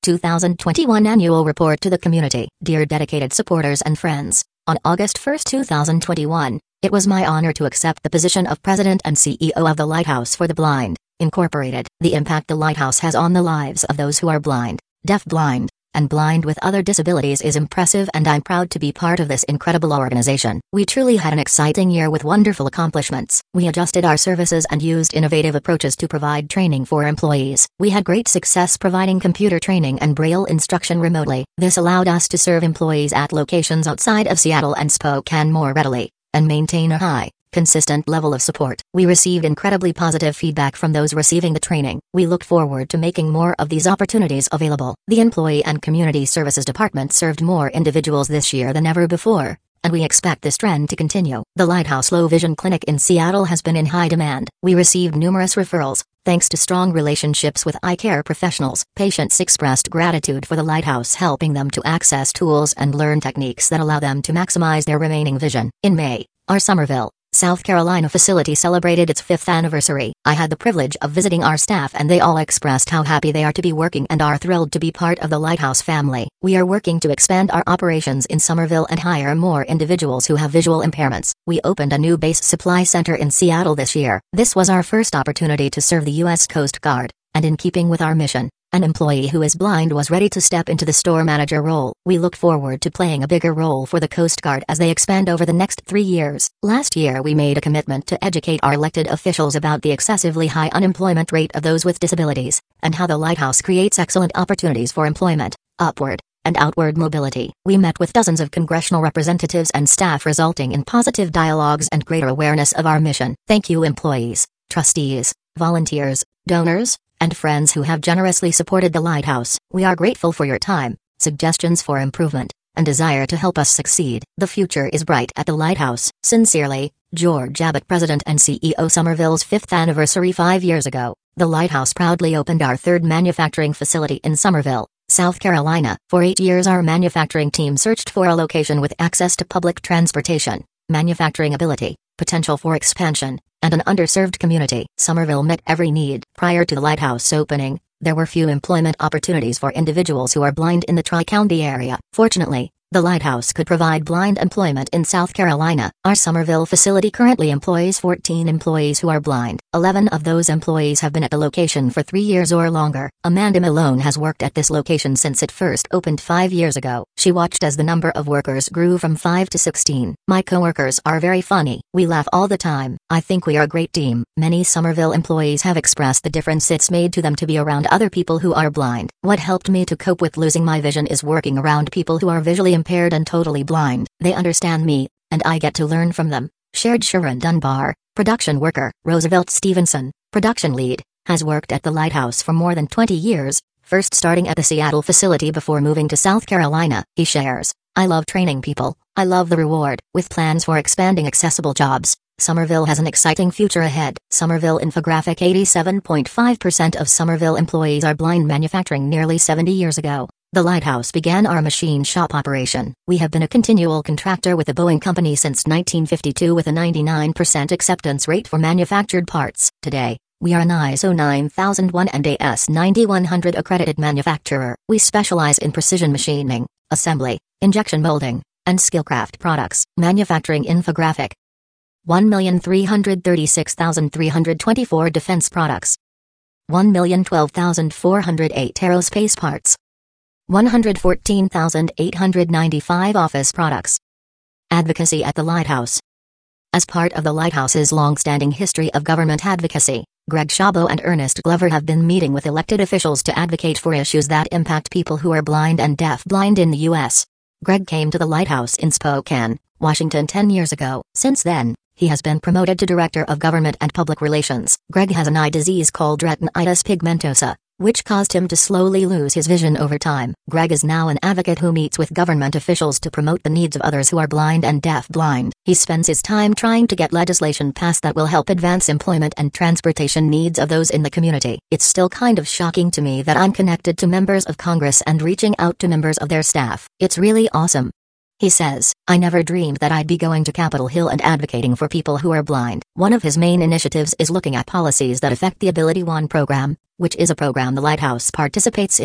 2021 Annual Report to the Community. Dear dedicated supporters and friends, on August 1, 2021, it was my honor to accept the position of President and CEO of the Lighthouse for the Blind, Incorporated. The impact the Lighthouse has on the lives of those who are blind, deaf-blind, and blind with other disabilities is impressive, and I'm proud to be part of this incredible organization. We truly had an exciting year with wonderful accomplishments. We adjusted our services and used innovative approaches to provide training for employees. We had great success providing computer training and Braille instruction remotely. This allowed us to serve employees at locations outside of Seattle and Spokane more readily, and maintain a high, consistent level of support. We received incredibly positive feedback from those receiving the training. We look forward to making more of these opportunities available. The Employee and Community Services Department served more individuals this year than ever before, and we expect this trend to continue. The Lighthouse Low Vision Clinic in Seattle has been in high demand. We received numerous referrals, thanks to strong relationships with eye care professionals. Patients expressed gratitude for the Lighthouse helping them to access tools and learn techniques that allow them to maximize their remaining vision. In May, our Summerville, South Carolina facility celebrated its 5th anniversary. I had the privilege of visiting our staff, and they all expressed how happy they are to be working and are thrilled to be part of the Lighthouse family. We are working to expand our operations in Summerville and hire more individuals who have visual impairments. We opened a new base supply center in Seattle this year. This was our first opportunity to serve the U.S. Coast Guard, and in keeping with our mission, an employee who is blind was ready to step into the store manager role. We look forward to playing a bigger role for the Coast Guard as they expand over the next 3 years. Last year we made a commitment to educate our elected officials about the excessively high unemployment rate of those with disabilities, and how the Lighthouse creates excellent opportunities for employment, upward, and outward mobility. We met with dozens of congressional representatives and staff, resulting in positive dialogues and greater awareness of our mission. Thank you employees, trustees, volunteers, donors, and friends who have generously supported the Lighthouse. We are grateful for your time, suggestions for improvement, and desire to help us succeed. The future is bright at the Lighthouse. Sincerely, George Abbott, President and CEO. Summerville's 5th anniversary 5 years ago, the Lighthouse proudly opened our 3rd manufacturing facility in Summerville, South Carolina. For 8 years our manufacturing team searched for a location with access to public transportation, manufacturing ability, potential for expansion, and an underserved community. Summerville met every need. Prior to the Lighthouse opening, there were few employment opportunities for individuals who are blind in the Tri-County area. Fortunately, the Lighthouse could provide blind employment in South Carolina. Our Summerville facility currently employs 14 employees who are blind. 11 of those employees have been at the location for 3 years or longer. Amanda Malone has worked at this location since it first opened 5 years ago. She watched as the number of workers grew from 5 to 16. My coworkers are very funny. We laugh all the time. I think we are a great team. Many Summerville employees have expressed the difference it's made to them to be around other people who are blind. What helped me to cope with losing my vision is working around people who are visually impaired and totally blind. They understand me, and I get to learn from them, shared Sharon Dunbar, production worker. Roosevelt Stevenson, production lead, has worked at the Lighthouse for more than 20 years, first starting at the Seattle facility before moving to South Carolina. He shares, "I love training people, I love the reward." With plans for expanding accessible jobs, Summerville has an exciting future ahead. Summerville infographic: 87.5% of Summerville employees are blind. Manufacturing nearly 70 years ago, the Lighthouse began our machine shop operation. We have been a continual contractor with the Boeing Company since 1952 with a 99% acceptance rate for manufactured parts. Today, we are an ISO 9001 and AS 9100 accredited manufacturer. We specialize in precision machining, assembly, injection molding, and skillcraft products. Manufacturing infographic: 1,336,324 defense products, 1,012,408 aerospace parts, 114,895 office products. Advocacy at the Lighthouse. As part of the Lighthouse's long-standing history of government advocacy, Greg Chabot and Ernest Glover have been meeting with elected officials to advocate for issues that impact people who are blind and deaf-blind in the U.S. Greg came to the Lighthouse in Spokane, Washington 10 years ago. Since then, he has been promoted to Director of Government and Public Relations. Greg has an eye disease called retinitis pigmentosa, which caused him to slowly lose his vision over time. Greg is now an advocate who meets with government officials to promote the needs of others who are blind and deaf-blind. He spends his time trying to get legislation passed that will help advance employment and transportation needs of those in the community. It's still kind of shocking to me that I'm connected to members of Congress and reaching out to members of their staff. It's really awesome. He says, "I never dreamed that I'd be going to Capitol Hill and advocating for people who are blind." One of his main initiatives is looking at policies that affect the Ability One program, which is a program the Lighthouse participates in.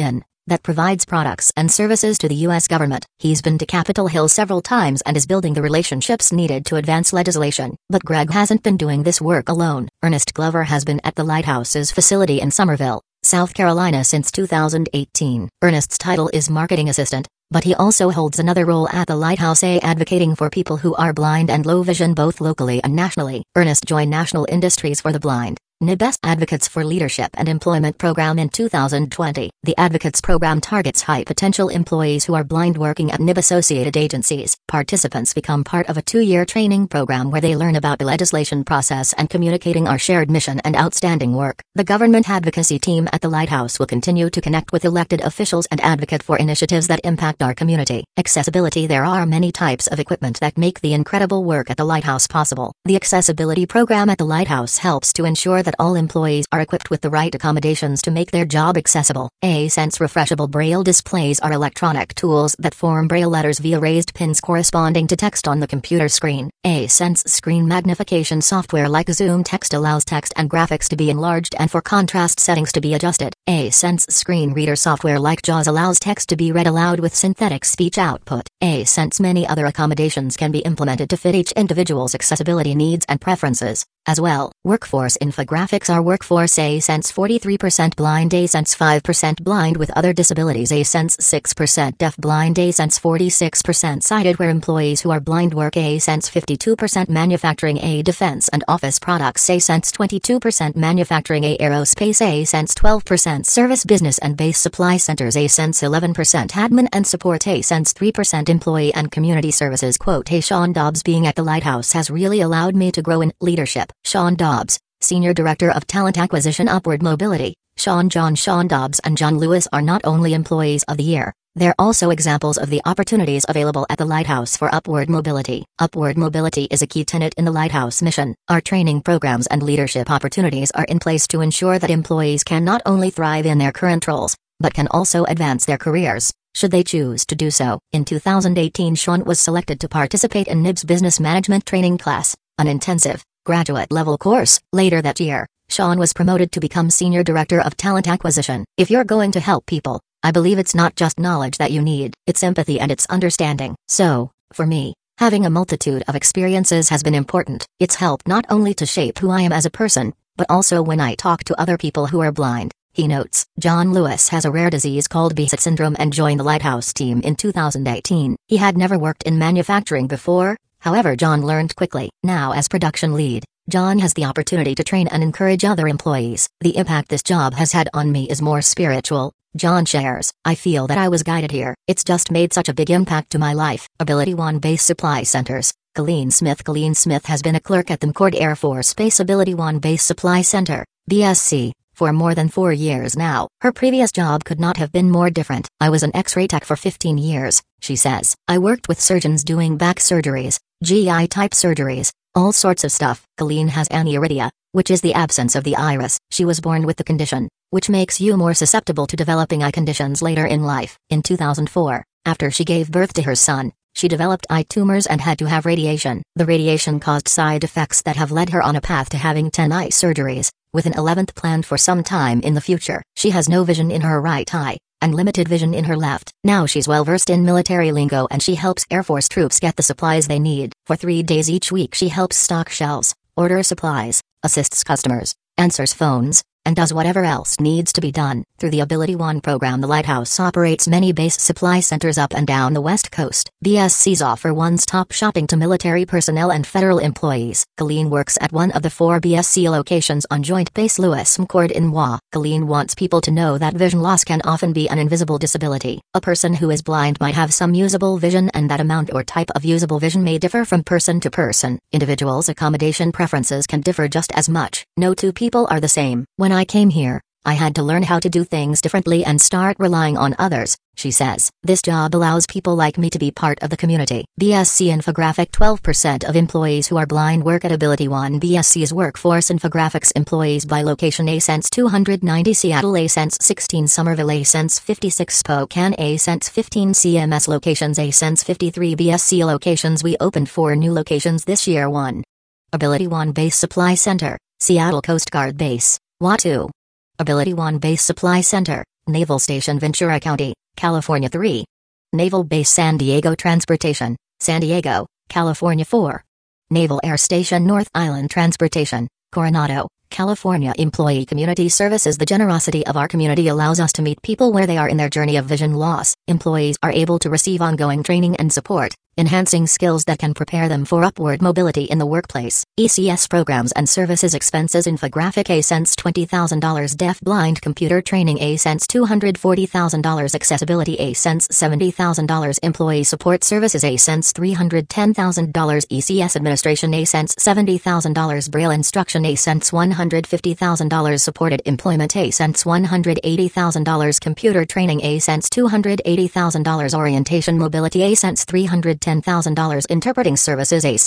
that provides products and services to the U.S. government. He's been to Capitol Hill several times and is building the relationships needed to advance legislation. But Greg hasn't been doing this work alone. Ernest Glover has been at the Lighthouse's facility in Summerville, South Carolina since 2018. Ernest's title is marketing assistant, but he also holds another role at the Lighthouse, advocating for people who are blind and low vision both locally and nationally. Ernest joined National Industries for the Blind, NIBES Advocates for Leadership and Employment program in 2020. The Advocates program targets high-potential employees who are blind working at NIB-associated agencies. Participants become part of a 2-year training program where they learn about the legislation process and communicating our shared mission and outstanding work. The government advocacy team at the Lighthouse will continue to connect with elected officials and advocate for initiatives that impact our community. Accessibility. There are many types of equipment that make the incredible work at the Lighthouse possible. The Accessibility program at the Lighthouse helps to ensure that all employees are equipped with the right accommodations to make their job accessible. A-Sense refreshable braille displays are electronic tools that form braille letters via raised pins corresponding to text on the computer screen. A-Sense screen magnification software like Zoom Text allows text and graphics to be enlarged and for contrast settings to be adjusted. A-Sense screen reader software like JAWS allows text to be read aloud with synthetic speech output. A-Sense many other accommodations can be implemented to fit each individual's accessibility needs and preferences. As well, workforce infographics are workforce. A-Sense 43% blind, A-Sense 5% blind with other disabilities, A-Sense 6% deaf blind, A-Sense 46% sighted where employees who are blind work, A-Sense 52% manufacturing, A defense and office products, A-Sense 22% manufacturing, A aerospace, A-Sense 12% service business and base supply centers, A-Sense 11% admin and support, A-Sense 3% employee and community services. Quote, Hey, Sean Dobbs, being at the Lighthouse has really allowed me to grow in leadership. Sean Dobbs, Senior Director of Talent Acquisition, Upward Mobility. Sean Dobbs and John Lewis are not only Employees of the Year, they're also examples of the opportunities available at the Lighthouse for upward mobility. Upward mobility is a key tenet in the Lighthouse mission. Our training programs and leadership opportunities are in place to ensure that employees can not only thrive in their current roles, but can also advance their careers, should they choose to do so. In 2018, Sean was selected to participate in NIB's Business Management Training Class, an intensive, graduate-level course. Later that year, Sean was promoted to become Senior Director of Talent Acquisition. If you're going to help people, I believe it's not just knowledge that you need, it's empathy and it's understanding. So, for me, having a multitude of experiences has been important. It's helped not only to shape who I am as a person, but also when I talk to other people who are blind. He notes, John Lewis has a rare disease called Behçet syndrome and joined the Lighthouse team in 2018. He had never worked in manufacturing before. However, John learned quickly. Now as production lead, John has the opportunity to train and encourage other employees. The impact this job has had on me is more spiritual, John shares. I feel that I was guided here. It's just made such a big impact to my life. Ability One Base Supply Centers. Colleen Smith has been a clerk at the McChord Air Force Base Ability One Base Supply Center, BSC, for more than 4 years now. Her previous job could not have been more different. I was an X-ray tech for 15 years, she says. I worked with surgeons doing back surgeries, GI-type surgeries, all sorts of stuff. Colleen has aniridia, which is the absence of the iris. She was born with the condition, which makes you more susceptible to developing eye conditions later in life. In 2004, after she gave birth to her son, she developed eye tumors and had to have radiation. The radiation caused side effects that have led her on a path to having 10 eye surgeries, with an 11th planned for some time in the future. She has no vision in her right eye, and limited vision in her left. Now she's well versed in military lingo and she helps Air Force troops get the supplies they need. For 3 days each week she helps stock shelves, order supplies, assists customers, answers phones, and does whatever else needs to be done. Through the Ability One program, the Lighthouse operates many base supply centers up and down the West Coast. BSCs offer one-stop shopping to military personnel and federal employees. Colleen works at one of the 4 BSC locations on Joint Base Lewis McChord in Wa. Colleen wants people to know that vision loss can often be an invisible disability. A person who is blind might have some usable vision, and that amount or type of usable vision may differ from person to person. Individuals' accommodation preferences can differ just as much. No two people are the same. When I came here, I had to learn how to do things differently and start relying on others, she says. This job allows people like me to be part of the community. BSC infographic. 12% of employees who are blind work at Ability One. BSC's workforce infographics employees by location: A-Sense 290 Seattle, A-Sense 16 Somerville, A-Sense 56 Spokane, A-Sense 15 CMS locations, A-Sense 53 BSC locations. We opened 4 new locations this year. 1. Ability One Base Supply Center, Seattle Coast Guard Base, WA. 2. Ability One Base Supply Center, Naval Station Ventura County, California 3. Naval Base San Diego Transportation, San Diego, California 4. Naval Air Station North Island Transportation, Coronado, California. Employee Community Services. The generosity of our community allows us to meet people where they are in their journey of vision loss. Employees are able to receive ongoing training and support, enhancing skills that can prepare them for upward mobility in the workplace. ECS programs and services. Expenses. Infographic. A $20,000 deaf-blind computer training. A $240,000 accessibility. A $70,000 employee support services. A $310,000 ECS administration. A $70,000 braille instruction. A $150,000 supported employment. A $180,000 computer training. A $280,000 orientation mobility. A $310,000 interpreting services. A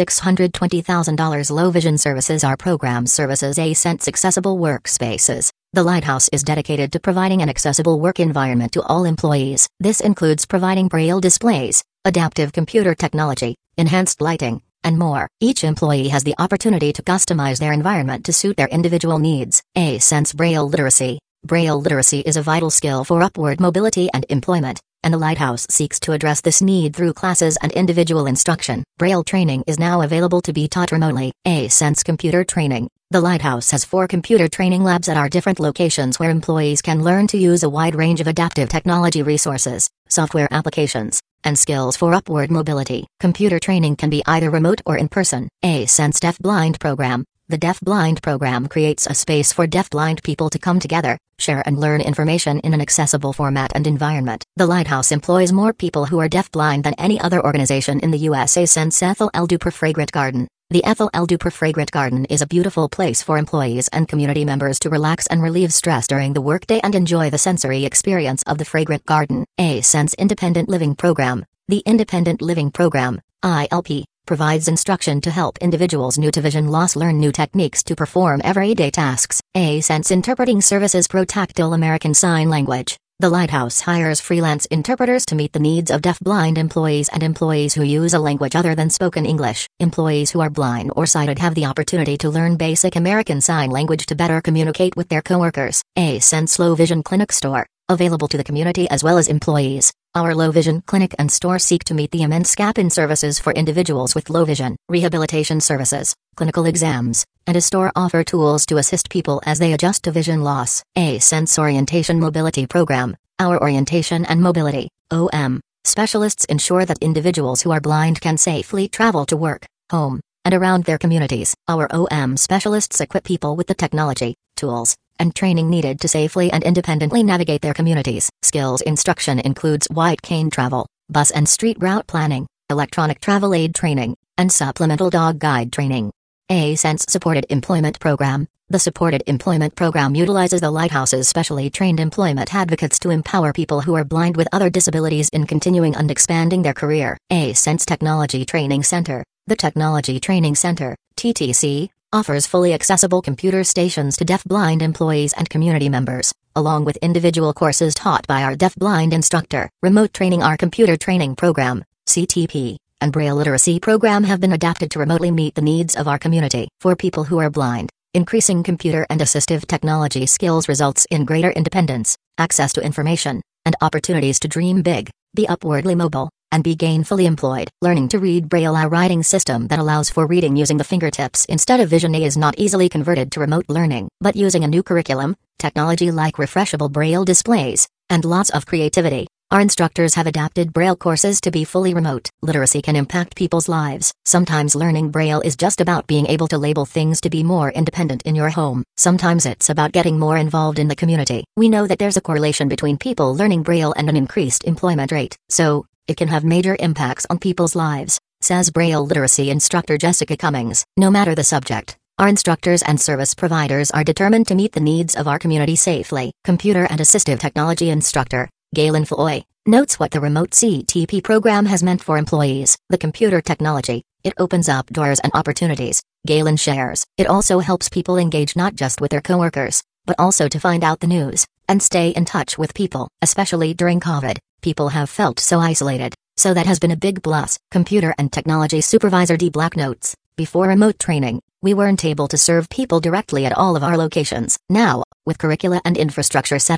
$620,000 low vision services. Our program services. A accessible workspaces. The Lighthouse is dedicated to providing an accessible work environment to all employees. This includes providing braille displays, adaptive computer technology, enhanced lighting, and more. Each employee has the opportunity to customize their environment to suit their individual needs. A Braille literacy. Braille literacy is a vital skill for upward mobility and employment, and the Lighthouse seeks to address this need through classes and individual instruction. Braille training is now available to be taught remotely. A computer training. The Lighthouse has 4 computer training labs at our different locations where employees can learn to use a wide range of adaptive technology resources, software applications, and skills for upward mobility. Computer training can be either remote or in person. A Deaf-Blind Program. The Deaf-Blind Program creates a space for deaf-blind people to come together, share and learn information in an accessible format and environment. The Lighthouse employs more people who are deaf-blind than any other organization in the USA. Ethel L. Duper Fragrant Garden. The Ethel L. Duper Fragrant Garden is a beautiful place for employees and community members to relax and relieve stress during the workday and enjoy the sensory experience of the Fragrant Garden. A Independent Living Program. The Independent Living Program, ILP, provides instruction to help individuals new to vision loss learn new techniques to perform everyday tasks. A Interpreting Services. Protactile American Sign Language. The Lighthouse hires freelance interpreters to meet the needs of deaf-blind employees and employees who use a language other than spoken English. Employees who are blind or sighted have the opportunity to learn basic American Sign Language to better communicate with their coworkers. A Low Vision Clinic Store. Available to the community as well as employees, our low vision clinic and store seek to meet the immense gap in services for individuals with low vision. Rehabilitation services, clinical exams, and a store offer tools to assist people as they adjust to vision loss. A Orientation Mobility Program. Our orientation and mobility, OM, specialists ensure that individuals who are blind can safely travel to work, home, and around their communities. Our OM specialists equip people with the technology, tools, and training needed to safely and independently navigate their communities. Skills instruction includes white cane travel, bus and street route planning, electronic travel aid training, and supplemental dog guide training. A Supported Employment Program. The Supported Employment Program utilizes the Lighthouse's specially trained employment advocates to empower people who are blind with other disabilities in continuing and expanding their career. A Technology Training Center. The Technology Training Center, TTC, offers fully accessible computer stations to deaf-blind employees and community members, along with individual courses taught by our deaf-blind instructor. Remote Training. Our Computer Training Program, CTP, and Braille Literacy Program have been adapted to remotely meet the needs of our community. For people who are blind, increasing computer and assistive technology skills results in greater independence, access to information, and opportunities to dream big, be upwardly mobile, and be gainfully employed. Learning to read Braille. Our writing system that allows for reading using the fingertips instead of vision aid is not easily converted to remote learning, but using a new curriculum, technology like refreshable Braille displays, and lots of creativity, our instructors have adapted Braille courses to be fully remote. Literacy can impact people's lives. Sometimes learning Braille is just about being able to label things to be more independent in your home. Sometimes it's about getting more involved in the community. We know that there's a correlation between people learning Braille and an increased employment rate, so it can have major impacts on people's lives, says Braille literacy instructor Jessica Cummings. No matter the subject, our instructors and service providers are determined to meet the needs of our community safely. Computer and assistive technology instructor Galen Floy notes what the remote CTP program has meant for employees. The computer technology, it opens up doors and opportunities, Galen shares. It also helps people engage not just with their coworkers, but also to find out the news and stay in touch with people. Especially during COVID, people have felt so isolated, so that has been a big plus. Computer and technology supervisor D. Black notes, before remote training, we weren't able to serve people directly at all of our locations. Now, with curricula and infrastructure set up,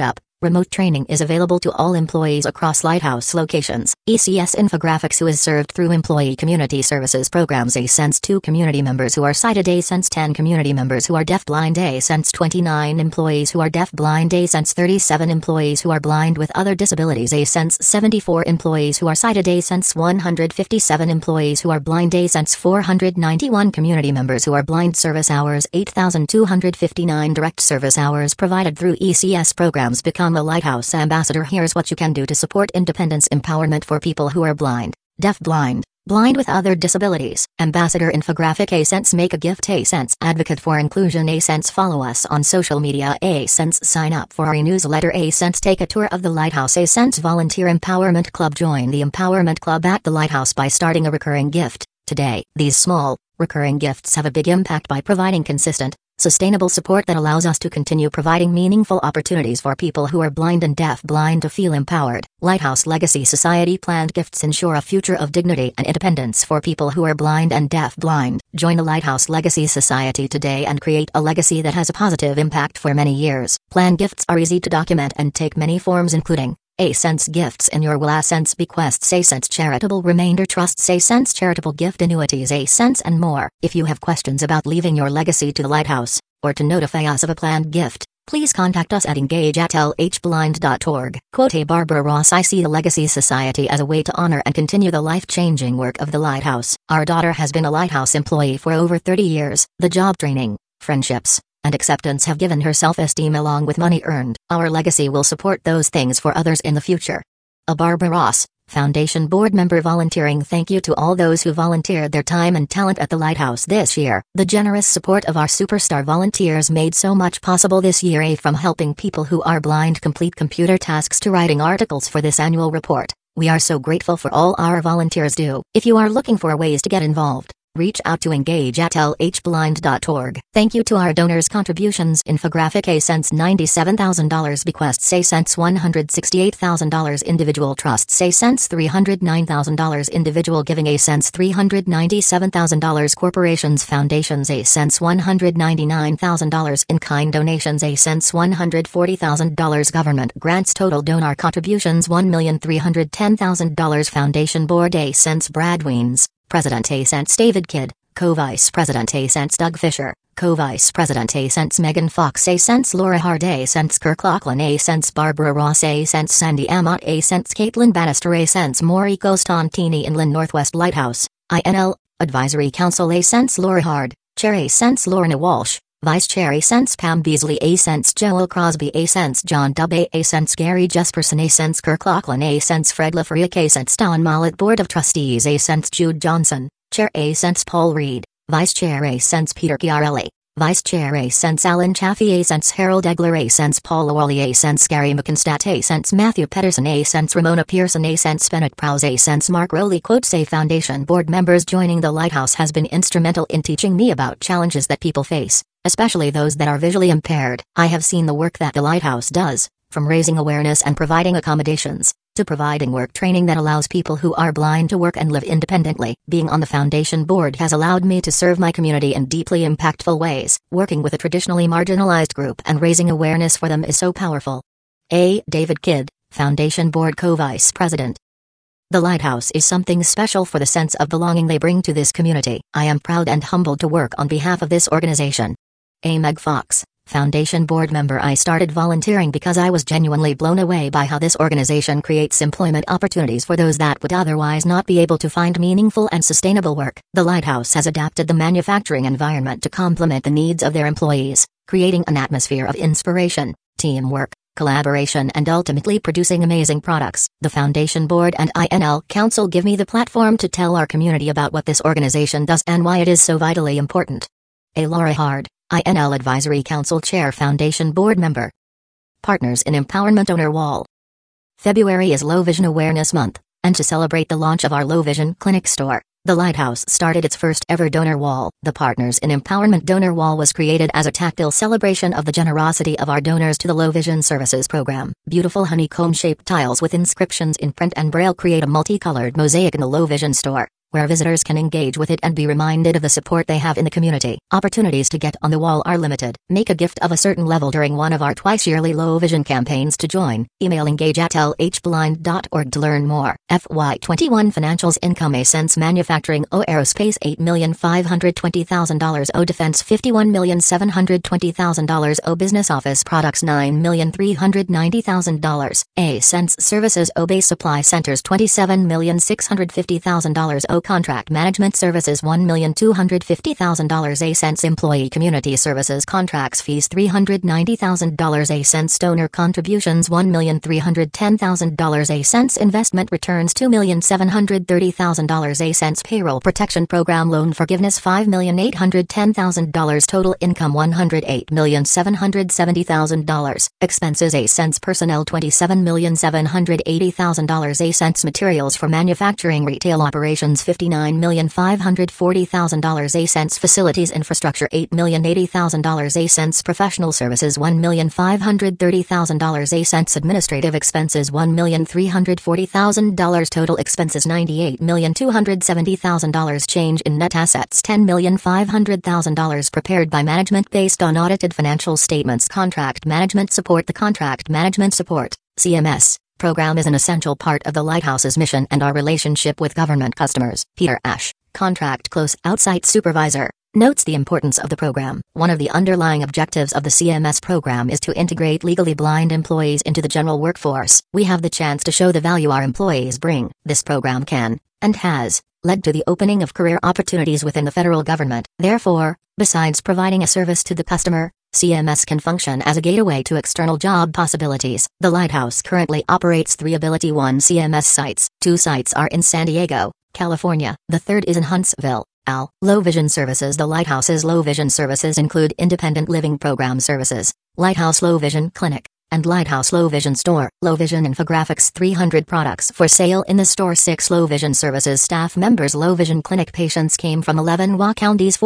Remote training is available to all employees across Lighthouse locations. ECS Infographics, who is served through Employee Community Services Programs. ASense 2 community members who are sighted. ASense 10 community members who are deaf-blind. ASense 29 employees who are deaf-blind. ASense 37 employees who are blind with other disabilities. ASense 74 employees who are sighted. ASense 157 employees who are blind. ASense 491 community members who are blind. Service hours 8,259 direct service hours provided through ECS programs. Become a Lighthouse ambassador. Here's what you can do to support independence empowerment for people who are blind, deaf-blind, blind with other disabilities. Ambassador Infographic. ASense Make a Gift. ASense Advocate for Inclusion. ASense Follow us on social media. ASense Sign up for our newsletter. ASense Take a tour of the Lighthouse. ASense Volunteer Empowerment Club. Join the Empowerment Club at the Lighthouse by starting a recurring gift today. These small, recurring gifts have a big impact by providing consistent, sustainable support that allows us to continue providing meaningful opportunities for people who are blind and deaf-blind to feel empowered. Lighthouse Legacy Society planned gifts ensure a future of dignity and independence for people who are blind and deaf-blind. Join the Lighthouse Legacy Society today and create a legacy that has a positive impact for many years. Planned gifts are easy to document and take many forms, including ASense Gifts in Your Will, ASense Bequests, ASense Charitable Remainder Trusts, ASense Charitable Gift Annuities, ASense, and more. If you have questions about leaving your legacy to the Lighthouse, or to notify us of a planned gift, please contact us at engage@lhblind.org. Quote: Barbara Ross. I see the Legacy Society as a way to honor and continue the life-changing work of the Lighthouse. Our daughter has been a Lighthouse employee for over 30 years. The job training, friendships, and acceptance have given her self-esteem along with money earned. Our legacy will support those things for others in the future. A Barbara Ross, Foundation Board Member, volunteering. Thank you to all those who volunteered their time and talent at the Lighthouse this year. The generous support of our superstar volunteers made so much possible this year, from helping people who are blind complete computer tasks to writing articles for this annual report. We are so grateful for all our volunteers do. If you are looking for ways to get involved, reach out to engage@lhblind.org. Thank you to our donors' contributions. Infographic. ASense $97,000 bequests. ASense $168,000 individual trusts. ASense $309,000 individual giving. ASense $397,000 corporations, foundations. ASense $199,000 in-kind donations. ASense $140,000 government grants. Total donor contributions $1,310,000. Foundation Board. ASense Brad Weens, President. ASense David Kidd, Co-Vice President. ASense Doug Fisher, Co-Vice President. ASense Megan Fox. ASense Laura Hard. ASense Kirk Lachlan. ASense Barbara Ross. ASense Sandy Amott. ASense Caitlin Bannister. ASense Maury Costantini. Inland Northwest Lighthouse, INL, Advisory Council. ASense Laura Hard, Chair. ASense Lorna Walsh, Vice Chair. ASense Pam Beasley. ASense Joel Crosby. ASense John Dubé. ASense Gary Jesperson. ASense Kirk Lachlan. ASense Fred LaFreak. ASense Don Mallet. Board of Trustees. ASense Jude Johnson, Chair. ASense Paul Reed, Vice Chair. ASense Peter Chiarelli, Vice Chair. ASense Alan Chaffee. ASense Harold Egler. ASense Paula Wally. ASense Gary McInstadt. ASense Matthew Pedersen. ASense Ramona Pearson. ASense Bennett Prowse. ASense Mark Rowley. Quote: Say Foundation Board members joining the Lighthouse has been instrumental in teaching me about challenges that people face, especially those that are visually impaired. I have seen the work that the Lighthouse does, from raising awareness and providing accommodations, to providing work training that allows people who are blind to work and live independently. Being on the Foundation Board has allowed me to serve my community in deeply impactful ways. Working with a traditionally marginalized group and raising awareness for them is so powerful. A. David Kidd, Foundation Board Co-Vice President. The Lighthouse is something special for the sense of belonging they bring to this community. I am proud and humbled to work on behalf of this organization. A. Meg Fox, Foundation Board Member. I started volunteering because I was genuinely blown away by how this organization creates employment opportunities for those that would otherwise not be able to find meaningful and sustainable work. The Lighthouse has adapted the manufacturing environment to complement the needs of their employees, creating an atmosphere of inspiration, teamwork, collaboration, and ultimately producing amazing products. The Foundation Board and INL Council give me the platform to tell our community about what this organization does and why it is so vitally important. A. Laura Hard, INL Advisory Council Chair, Foundation Board Member. Partners in Empowerment. Donor Wall. February is Low Vision Awareness Month, and to celebrate the launch of our Low Vision Clinic store, the Lighthouse started its first ever donor wall. The Partners in Empowerment donor wall was created as a tactile celebration of the generosity of our donors to the Low Vision Services Program. Beautiful honeycomb-shaped tiles with inscriptions in print and braille create a multicolored mosaic in the Low Vision store, where visitors can engage with it and be reminded of the support they have in the community. Opportunities to get on the wall are limited. Make a gift of a certain level during one of our twice-yearly low vision campaigns to join. Email engage@lhblind.org to learn more. FY21 Financials Income: A Sense Manufacturing O Aerospace $8,520,000 O Defense $51,720,000 O Business Office Products $9,390,000 A Sense Services O Base Supply Centers $27,650,000 O Contract Management Services $1,250,000 A Sense Employee Community Services Contracts Fees $390,000 A Sense Donor Contributions $1,310,000 A Sense Investment Returns $2,730,000 A Sense Payroll Protection Program Loan Forgiveness $5,810,000 Total Income $108,770,000 Expenses A Sense Personnel $27,780,000 A Sense Materials for Manufacturing Retail Operations $59,540,000 A Sense Facilities Infrastructure $8,080,000 A Sense Professional Services $1,530,000 A Sense Administrative Expenses $1,340,000 Total Expenses $98,270,000 Change in net assets $10,500,000 Prepared by management based on audited financial statements. Contract Management Support. The Contract Management Support (CMS) program is an essential part of the Lighthouse's mission and our relationship with government customers. Peter Ash, Contract Closeout Site Supervisor, notes the importance of the program. One of the underlying objectives of the CMS program is to integrate legally blind employees into the general workforce. We have the chance to show the value our employees bring. This program can, and has, led to the opening of career opportunities within the federal government. Therefore, besides providing a service to the customer, CMS can function as a gateway to external job possibilities. The Lighthouse currently operates 3 Ability One CMS sites. 2 sites are in San Diego, California. The third is in Huntsville, AL. Low Vision Services. The Lighthouse's low vision services include Independent Living Program Services, Lighthouse Low Vision Clinic, and Lighthouse Low Vision Store. Low Vision Infographics. 300 products for sale in the store. 6 Low Vision Services staff members. Low Vision Clinic patients came from 11 WA counties.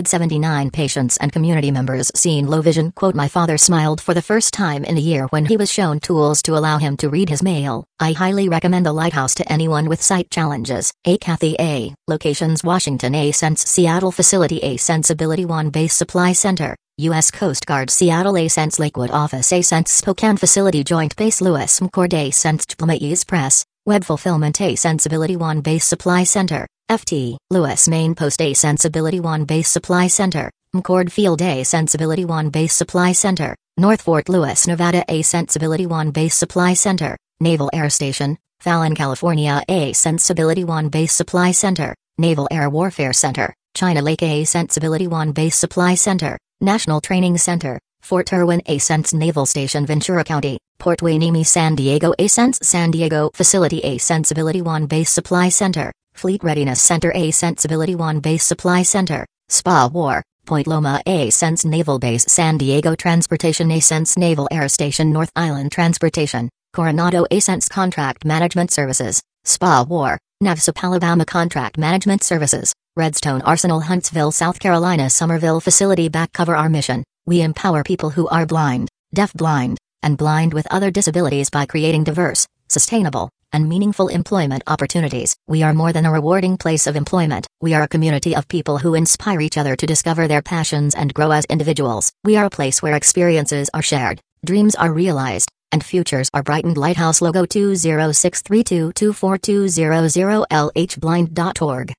479 patients and community members seen low vision. Quote, "My father smiled for the first time in a year when he was shown tools to allow him to read his mail. I highly recommend the Lighthouse to anyone with sight challenges." A. Kathy A. Locations: Washington. A Sense Seattle Facility. A Sense Ability One Base Supply Center, U.S. Coast Guard Seattle. A Sense Lakewood Office. A Sense Spokane Facility Joint Base Lewis McChord. A Sense Chlamaise Press, Web Fulfillment. A Sense Ability One Base Supply Center, FT, Lewis Main Post. A Sense Ability One Base Supply Center, McChord Field. A Sense Ability One Base Supply Center, North Fort Lewis, Nevada. A Sense Ability One Base Supply Center, Naval Air Station, Fallon, California. A Sense Ability One Base Supply Center, Naval Air Warfare Center, China Lake. A Sense Ability One Base Supply Center, National Training Center, Fort Irwin. A Sense Naval Station, Ventura County, Port Hueneme, San Diego. A Sense San Diego Facility. A Sense Ability One Base Supply Center, Fleet Readiness Center. A Sense Ability One Base Supply Center, Spa War, Point Loma. A Sense Naval Base, San Diego Transportation. A Sense Naval Air Station, North Island Transportation, Coronado. A Sense Contract Management Services, Spa War, Navsup, Alabama. Contract Management Services, Redstone Arsenal, Huntsville, South Carolina. Somerville Facility. Back cover. Our mission: we empower people who are blind, deaf-blind, and blind with other disabilities by creating diverse, sustainable, and meaningful employment opportunities. We are more than a rewarding place of employment. We are a community of people who inspire each other to discover their passions and grow as individuals. We are a place where experiences are shared, dreams are realized, and futures are brightened. Lighthouse logo 20632242000 lhblind.org